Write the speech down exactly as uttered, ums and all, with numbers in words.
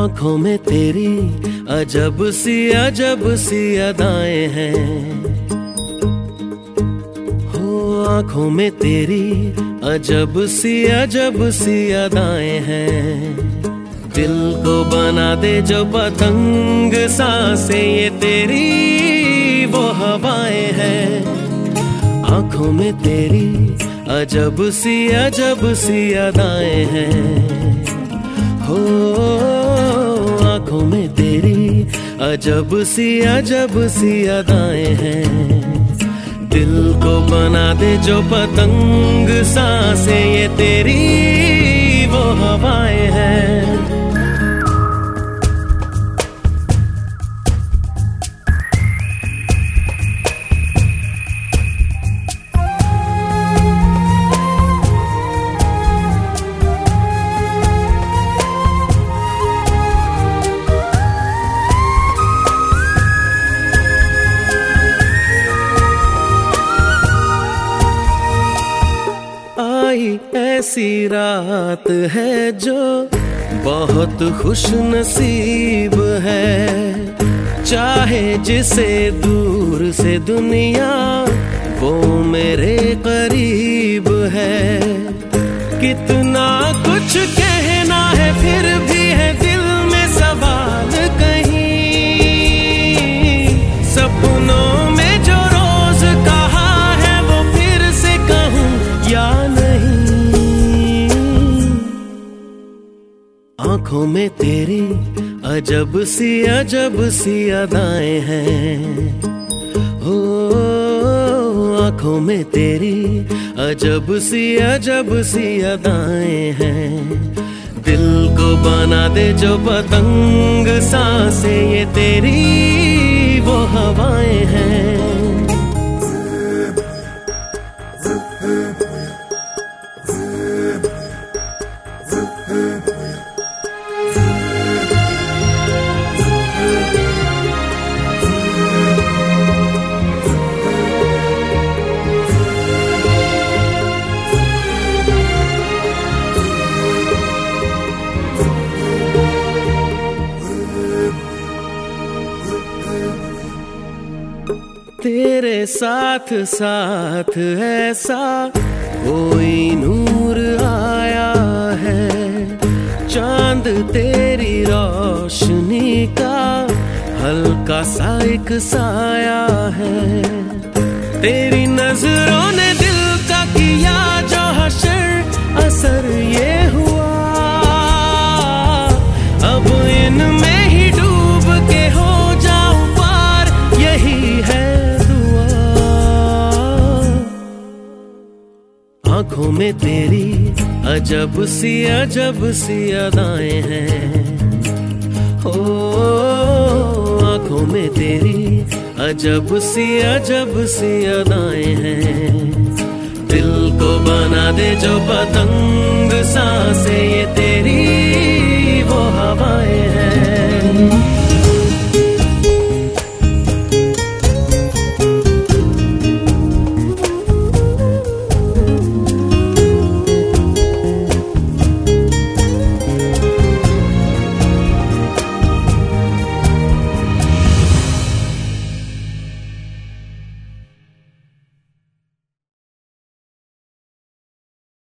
आँखों में तेरी अजब सी अजब सी अदाएं हैं, हो आँखों में तेरी अजब सी अजब सी अदाएं हैं। दिल को बना दे जो पतंग सांसें ये तेरी वो हवाएं हैं। आँखों में तेरी अजब सी अजब सी अदाएं हैं, हो आँखों में तेरी अजब सी अजब सी अदाएं हैं। दिल को बना दे जो पतंग सांसें ये तेरी वो हवाएं हैं। ऐसी रात है जो बहुत खुश नसीब है, चाहे जिसे दूर से दुनिया वो मेरे करीब है। कितना कुछ कहना है फिर भी है दिल में सवाल कहीं, सपनों में जो रोज कहा है वो फिर से कहूँ या नहीं। आँखों में तेरी अजब सी अजब सी अदाएं हैं, हो आँखों में तेरी अजब सी अजब सी अदाएं हैं। दिल को बना दे जो पतंग सांसें ये तेरी वो हवाएं हैं। तेरे साथ साथ ऐसा कोई नूर आया है, चांद तेरी रोशनी का हल्का सा एक साया है। तेरी नजरों ने दिल का किया जो हशर असर ये हुआ, अब इनमें ही डूब के हो जाऊं पार यही है। आँखों में तेरी अजब सी अजब सी अदाएं हैं, हो आँखों में तेरी अजब सी अजब सी अदाएं हैं। दिल को बना दे जो पतंग सांसें ये तेरी